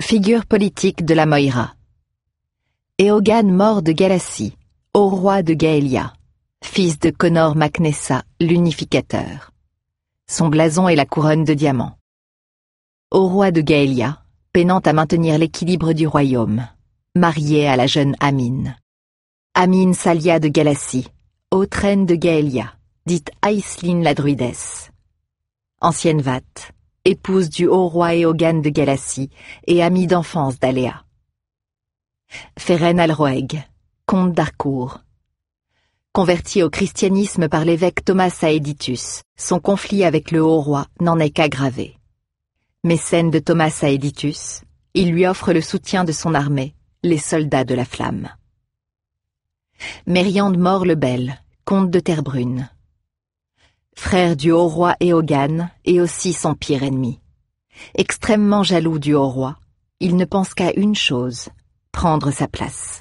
Figure politique de la Moïra. Eogan mort de Galassie, au roi de Gaélia, fils de Conor mac Nessa, l'unificateur. Son blason est la couronne de diamants. Au roi de Gaélia, peinant à maintenir l'équilibre du royaume, marié à la jeune Amine. Amine s'allia de Galassie, haute reine de Gaélia, dite Aïsline la druidesse. Ancienne Vatte, épouse du haut roi Eogan de Galassie et amie d'enfance d'Aléa. Féren Alroeg, comte d'Harcourt. Converti au christianisme par l'évêque Thomas Saeditus, son conflit avec le haut roi n'en est qu'aggravé. Mécène de Thomas Saeditus, il lui offre le soutien de son armée, les soldats de la flamme. Mériande Mort le Bel, comte de Terbrune. Frère du haut roi Eogan et aussi son pire ennemi. Extrêmement jaloux du haut roi, il ne pense qu'à une chose, prendre sa place.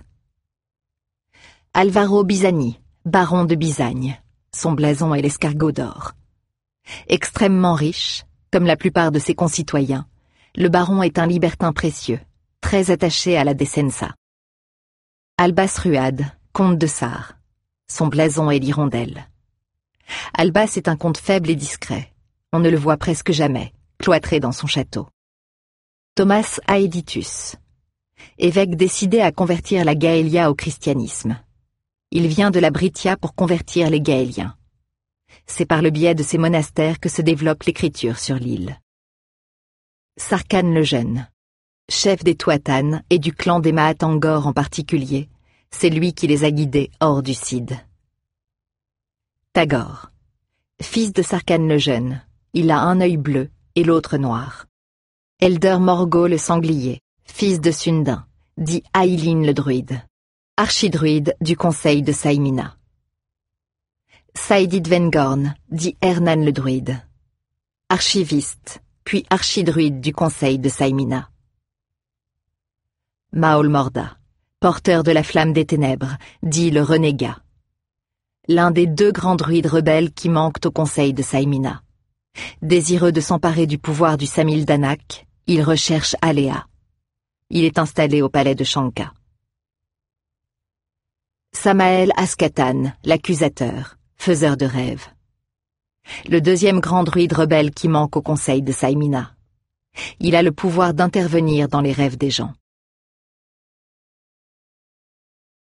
Alvaro Bisani, baron de Bisagne, son blason est l'escargot d'or. Extrêmement riche, comme la plupart de ses concitoyens, le baron est un libertin précieux, très attaché à la Descensa. Albas Ruad, comte de Sarre, son blason est l'hirondelle. Albas est un comte faible et discret, on ne le voit presque jamais, cloîtré dans son château. Thomas Aeditus, évêque décidé à convertir la Gaélia au christianisme. Il vient de la Brythia pour convertir les Gaéliens. C'est par le biais de ces monastères que se développe l'écriture sur l'île. Sarkhan le Jeune, chef des Tuatanes et du clan des Mahatangor en particulier, c'est lui qui les a guidés hors du Cid. Tagore, fils de Sarkhan le Jeune, il a un œil bleu et l'autre noir. Elder Morgo le Sanglier, fils de Sundin, dit Aïline le Druide, archidruide du conseil de Saïmina. Saïdit Vengorn, dit Hernan le Druide, archiviste, puis archidruide du conseil de Saïmina. Maol Morda, porteur de la flamme des ténèbres, dit le renégat. L'un des deux grands druides rebelles qui manquent au conseil de Saïmina. Désireux de s'emparer du pouvoir du Samil Danak, il recherche Aléa. Il est installé au palais de Shanka. Samael Askatan, l'accusateur, faiseur de rêves. Le deuxième grand druide rebelle qui manque au conseil de Saïmina. Il a le pouvoir d'intervenir dans les rêves des gens.